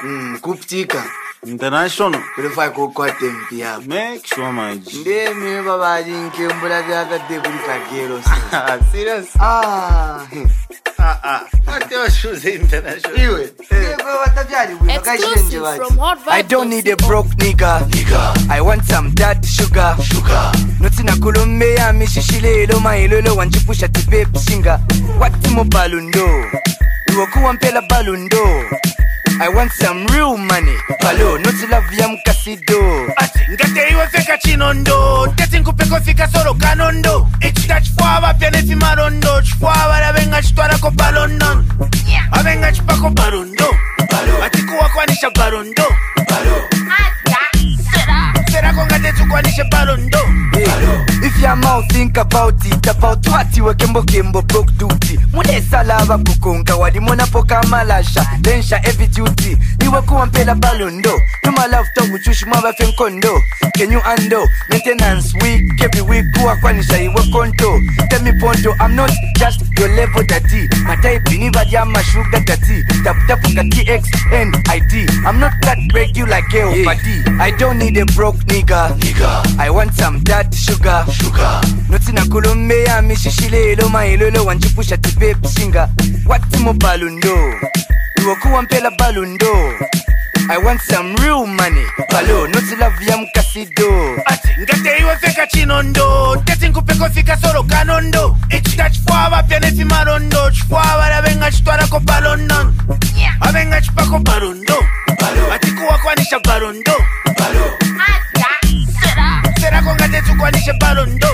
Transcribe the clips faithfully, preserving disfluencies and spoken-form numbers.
Mm, kuptika. International. Prefer ko kwate mpia. Make sure my G. Nde mi baba jinke mbula jaga de kulikagero. Serious? Ah. Ah ah. What your shoes international? Iwe. Exclusive from Hot Vibes. I don't need a broke nigga. Nigga. I want some dad sugar. Sugar. Notina kulumbe ya mishishile ilo mailolo wanchipusha tipe singa. Wati mo balundo. Iwakuwa mpela balundo. I want some real money. Palo, noti love ya mkasido. Ati, ngate iwe feka chinondo. Teti nkupeko fika solo kanondo. Ichita chfuava piane fi marondo. Chfuava la venga chitwara ko balondon. Avenga chipako barondo. Ati kuwa kwanisha barondo. Sera konga tetu kwanisha barondo. If your mouth think about it, about what you kembo kembo broke duty. Mune salava kukonga wadi mona poka malasha. Lensha heavy duty. Niwe kuwa mpela balondo. Numa love tongu chushi mwaba fenkondo. Can you handle maintenance week every week kuwa kwanisha iwe konto. Tell me ponto, I'm not just your level daddy. My type ni badi ama sugar daddy. Tap tap T X N I D. I'm not that regular girl yeah. Buddy. I don't need a broke nigga. Nigga. I want some dad sugar. Sugar. Notina kulumbe ya mishishile ilo mailolo wanchipusha tipe singa. Wati mo balundo. Iwakuwa mpela balundo. I want some real money. Palo, noti love ya mkasido. Ati, ngate iwe feka chinondo. Teti nkupeko fika solo kanondo. Ichita chfuava piane fi marondo. Chfuava la venga chitwara ko balondon. Avenga chipako barondo. Ati kuwa kwanisha barondo. Sera konga tetu kwanisha barondo.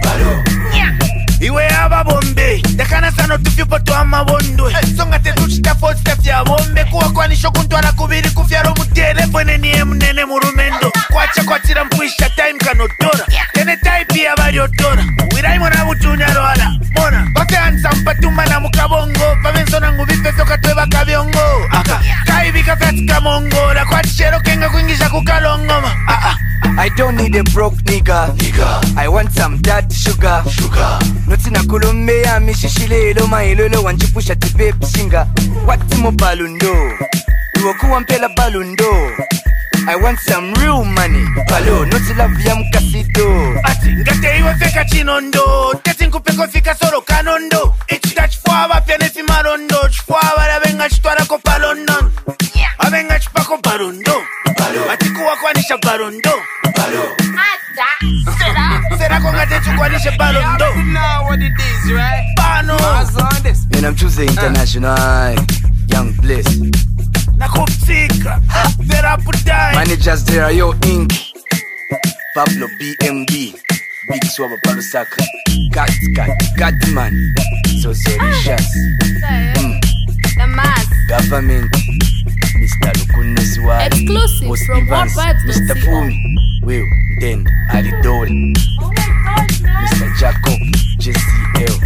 Iwe aba bombe. Dakana sano tufipo to ama bondo. Songa tetu chita four step ya bombe. Kuwa kwanisho kuntwara kubiri kufyaro mutere. Pwene niye mnene murumendo. Kwacha kwa tira mpuisha time kanodora. Tene type ya variodora. Wirai mona mutunyaro ala. Mona. Bafe ansa mpatuma na mukabongo. Pavenso na nguvipe soka tuweba kabiongo. Aka. Kaibika fatika mongo. La kwa chero kenga kuingisha kukalongoma. Ah ah. I don't need a broke nigga. Nigga. I want some dad sugar. Sugar. Notina kulumbe ya mishishile ilo mailolo wanchipusha tipe singa. Wati mo balundo. Iwakuwa mpela balundo. I want some real money. Palo, noti love ya mkasido. Ati, ngate iwe feka chinondo. Teti nkupeko fika solo kanondo. Ichita chfuava piane fi marondo. Chfuava la venga chitwara ko balondon. Avenga chipako barondo. Ati kuwa kwanisha barondo. Sera konga tetu kwanisha barondo. You know what it is, right? Bano. And I'm choosing international. Young Bliss. Nakuptika. Vera putai. Managers there are yo ink. Pablo B M B. Big Swaba Parusaka. Cat Cat Cat Man. So Sericious. Mm. The mass. Government. Mister Lukuneswa. Exclusive Post from Evans, Hot Vibes. Mister Fumi. Will. Then Ali Dole. Oh my God, man. Mister Jacob. J C L.